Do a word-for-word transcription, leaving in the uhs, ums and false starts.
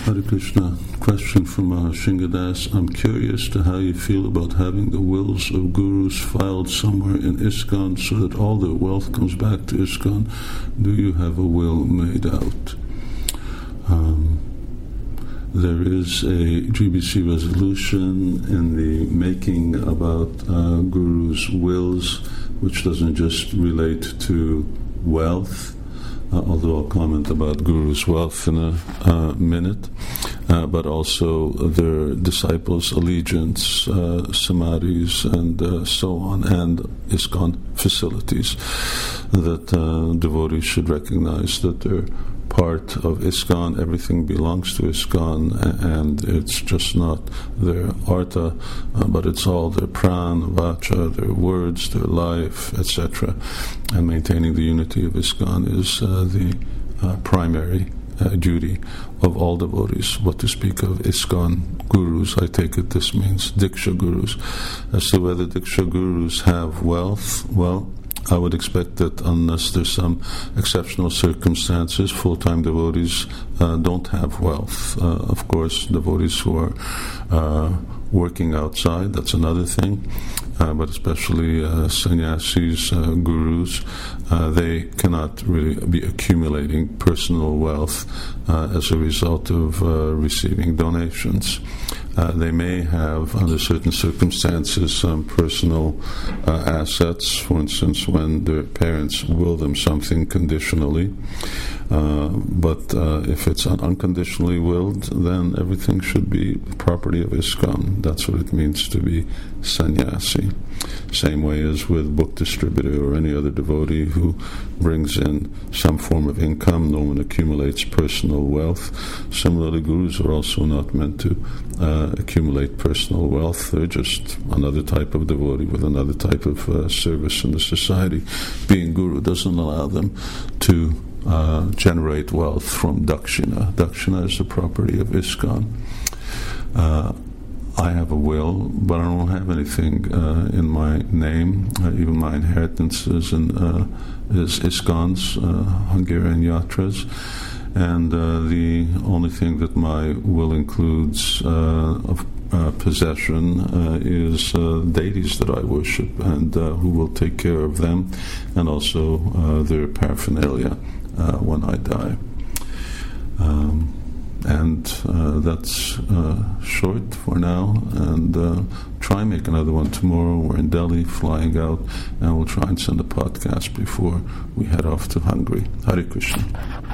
Hare Krishna. Question from Mahashingadas. I'm curious to how you feel about having the wills of gurus filed somewhere in ISKCON so that all their wealth comes back to ISKCON. Do you have a will made out? Um, there is a G B C resolution in the making about uh, gurus' wills, which doesn't just relate to wealth, Uh, although I'll comment about Guru's wealth in a uh, minute, uh, but also their disciples' allegiance, uh, samadhis, and uh, so on, and ISKCON facilities, that uh, devotees should recognize that they're part of ISKCON, everything belongs to ISKCON, and it's just not their artha, uh, but it's all their prana, vacha, their words, their life, et cetera. And maintaining the unity of ISKCON is uh, the uh, primary uh, duty of all devotees. What to speak of ISKCON gurus, I take it this means Diksha gurus. As to whether Diksha gurus have wealth, well, I would expect that unless there's some exceptional circumstances, full-time devotees uh, don't have wealth. Uh, of course, devotees who are uh, working outside, that's another thing. Uh, but especially uh, sannyasis, uh, gurus, uh, they cannot really be accumulating personal wealth uh, as a result of uh, receiving donations. Uh, they may have, under certain circumstances, some personal uh, assets. For instance, when their parents will them something conditionally. Uh, but uh, if it's unconditionally willed, then everything should be property of ISKCON. That's what it means to be sannyasi. Same way as with book distributor or any other devotee who brings in some form of income. No one accumulates personal wealth. Similarly, gurus are also not meant to uh, accumulate personal wealth. They're just another type of devotee with another type of uh, service in the society. Being guru doesn't allow them to Uh, generate wealth from dakshina. Dakshina is the property of ISKCON. Uh, I have a will, but I don't have anything uh, in my name. Uh, even my inheritance is, in, uh, is ISKCON's, uh, Hungarian yatras. And uh, the only thing that my will includes uh, of uh, possession uh, is uh, deities that I worship and uh, who will take care of them, and also uh, their paraphernalia uh, when I die. Um, and uh, that's uh, short for now, and uh, try and make another one tomorrow. We're in Delhi, flying out, and we'll try and send a podcast before we head off to Hungary. Hare Krishna.